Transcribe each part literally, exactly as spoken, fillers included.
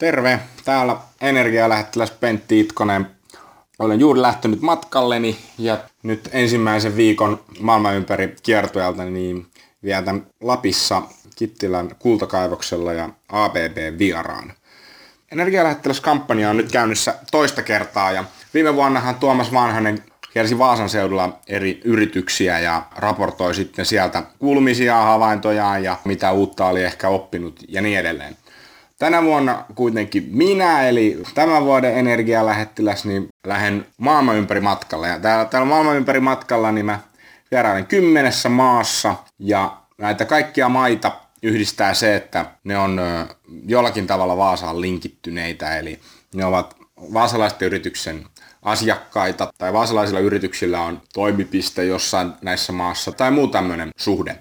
Terve! Täällä energialähettiläs Pentti Itkonen. Olen juuri lähtenyt matkalleni ja nyt ensimmäisen viikon maailman ympäri kiertueelta niin vietän Lapissa Kittilän kultakaivoksella ja A B B vieraan. Energialähettiläskampanja on nyt käynnissä toista kertaa ja viime vuonnahan Tuomas Vanhanen kiersi Vaasan seudulla eri yrityksiä ja raportoi sitten sieltä kuulumisia havaintojaan ja mitä uutta oli ehkä oppinut ja niin edelleen. Tänä vuonna kuitenkin minä, eli tämän vuoden energialähettiläs, niin lähden maailman ympäri matkalla. Ja täällä, täällä maailman ympäri matkalla niin mä vierailen kymmenessä maassa ja näitä kaikkia maita yhdistää se, että ne on jollakin tavalla Vaasaan linkittyneitä, eli ne ovat vaasalaisten yrityksen asiakkaita tai vaasalaisilla yrityksillä on toimipiste jossain näissä maassa tai muu tämmöinen suhde.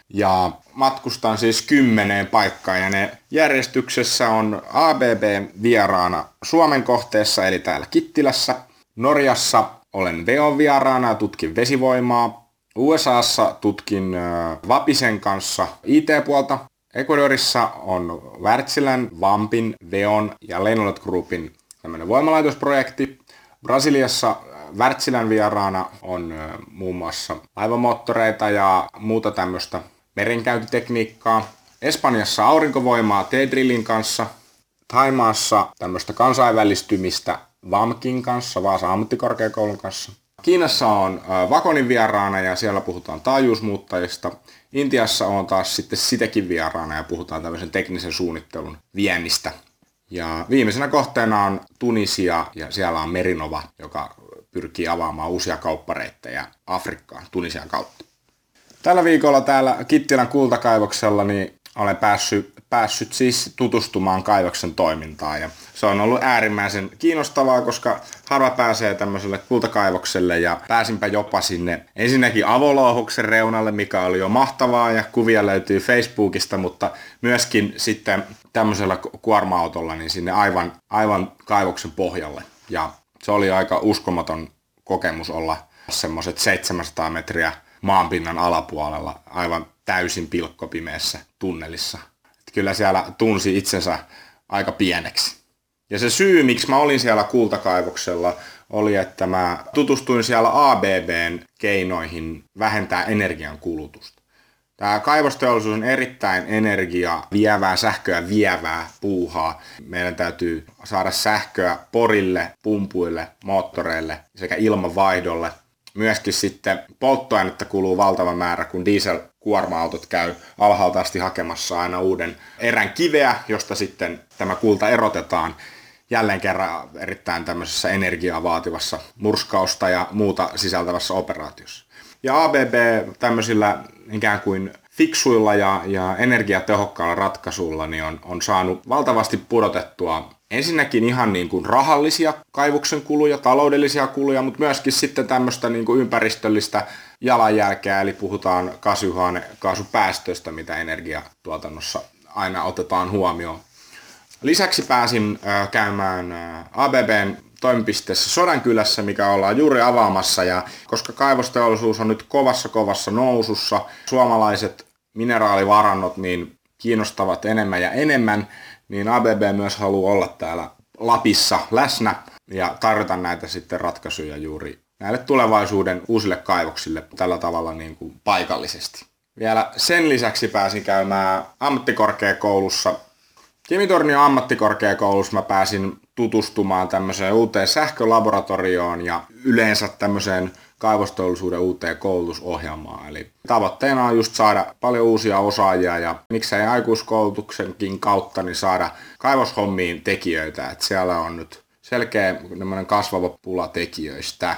Ja matkustan siis kymmeneen paikkaan ja ne järjestyksessä on A B B vieraana Suomen kohteessa eli täällä Kittilässä. Norjassa olen Veon vieraana ja tutkin vesivoimaa. U S A:ssa tutkin Vapisen kanssa I T-puolta. Ecuadorissa on Wärtsilän, Vampin, Veon ja Lenolet Groupin tämmöinen voimalaitosprojekti. Brasiliassa Wärtsilän vieraana on muun muassa laivamoottoreita ja muuta tämmöistä merenkäyntitekniikkaa. Espanjassa aurinkovoimaa T-Drillin kanssa. Thaimaassa tämmöistä kansainvälistymistä V A M Kin kanssa, Vaasan ammattikorkeakoulun kanssa. Kiinassa on Vakonin vieraana ja siellä puhutaan taajuusmuuttajista. Intiassa on taas sitten Sitekin vieraana ja puhutaan tämmöisen teknisen suunnittelun viennistä. Ja viimeisenä kohteena on Tunisia ja siellä on Merinova, joka pyrkii avaamaan uusia kauppareittejä Afrikkaan Tunisian kautta. Tällä viikolla täällä Kittilän kultakaivoksella niin olen päässyt, päässyt siis tutustumaan kaivoksen toimintaan ja se on ollut äärimmäisen kiinnostavaa, koska harva pääsee tämmöiselle kultakaivokselle ja pääsinpä jopa sinne ensinnäkin avolouhoksen reunalle, mikä oli jo mahtavaa ja kuvia löytyy Facebookista, mutta myöskin sitten tämmöisellä kuorma-autolla niin sinne aivan, aivan kaivoksen pohjalle ja se oli aika uskomaton kokemus olla semmoiset seitsemänsataa metriä maanpinnan alapuolella aivan täysin pilkkopimeässä tunnelissa. Et kyllä siellä tunsi itsensä aika pieneksi. Ja se syy, miksi mä olin siellä kultakaivoksella, oli, että mä tutustuin siellä A B B:n keinoihin vähentää energian kulutusta. Tämä kaivosteollisuus on erittäin energia vievää, sähköä vievää puuhaa. Meidän täytyy saada sähköä porille, pumpuille, moottoreille sekä ilmanvaihdolle. Myöskin sitten polttoainetta kuluu valtava määrä, kun dieselkuorma-autot käy alhaalta asti hakemassa aina uuden erän kiveä, josta sitten tämä kulta erotetaan jälleen kerran erittäin tämmöisessä energiaa vaativassa murskausta ja muuta sisältävässä operaatiossa. Ja A B B tämmöisillä ikään kuin fiksuilla ja, ja energiatehokkailla ratkaisuilla niin on, on saanut valtavasti pudotettua ensinnäkin ihan niin kuin rahallisia kaivoksen kuluja, taloudellisia kuluja, mutta myöskin sitten tämmöistä niin kuin ympäristöllistä jalanjälkeä, eli puhutaan kasvihuonekaasupäästöistä, mitä energiatuotannossa aina otetaan huomioon. Lisäksi pääsin äh, käymään äh, A B B:n toimipisteessä Sodankylässä, mikä ollaan juuri avaamassa, ja koska kaivosteollisuus on nyt kovassa kovassa nousussa, suomalaiset mineraalivarannot niin kiinnostavat enemmän ja enemmän, niin A B B myös haluaa olla täällä Lapissa läsnä ja tarjota näitä sitten ratkaisuja juuri näille tulevaisuuden uusille kaivoksille tällä tavalla niin kuin paikallisesti. Vielä sen lisäksi pääsin käymään ammattikorkeakoulussa. Kemitornion ammattikorkeakoulussa mä pääsin tutustumaan tämmöiseen uuteen sähkölaboratorioon ja yleensä tämmöiseen kaivosteollisuuden uuteen koulutusohjelmaan. Eli tavoitteena on just saada paljon uusia osaajia ja miksei aikuiskoulutuksenkin kautta niin saada kaivoshommiin tekijöitä. Et siellä on nyt selkeä kasvava pula tekijöistä.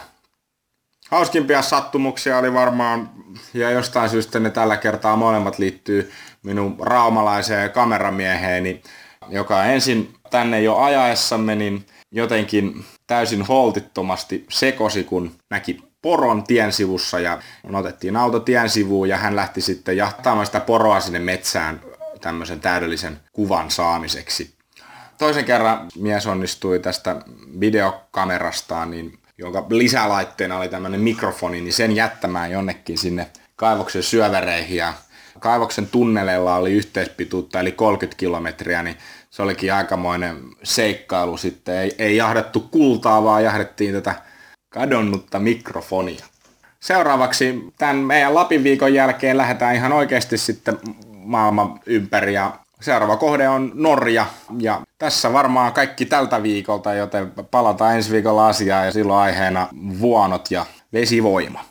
Hauskimpia sattumuksia oli varmaan, ja jostain syystä ne tällä kertaa molemmat liittyy minun raumalaiseen kameramieheeni, joka ensin tänne jo ajaessamme niin jotenkin täysin holtittomasti sekosi, kun näki poron tien sivussa ja otettiin auto tien sivuun ja hän lähti sitten jahtaamaan sitä poroa sinne metsään tämmöisen täydellisen kuvan saamiseksi. Toisen kerran mies onnistui tästä videokamerastaan, niin, jonka lisälaitteena oli tämmöinen mikrofoni, niin sen jättämään jonnekin sinne kaivoksen syövereihin ja kaivoksen tunneleilla oli yhteispituutta eli kolmekymmentä kilometriä, niin se olikin aikamoinen seikkailu sitten. Ei, ei jahdettu kultaa, vaan jahdettiin tätä kadonnutta mikrofonia. Seuraavaksi tämän meidän Lapin viikon jälkeen lähdetään ihan oikeasti sitten maailman ympäri ja seuraava kohde on Norja ja tässä varmaan kaikki tältä viikolta, joten palataan ensi viikolla asiaan ja silloin aiheena vuonot ja vesivoima.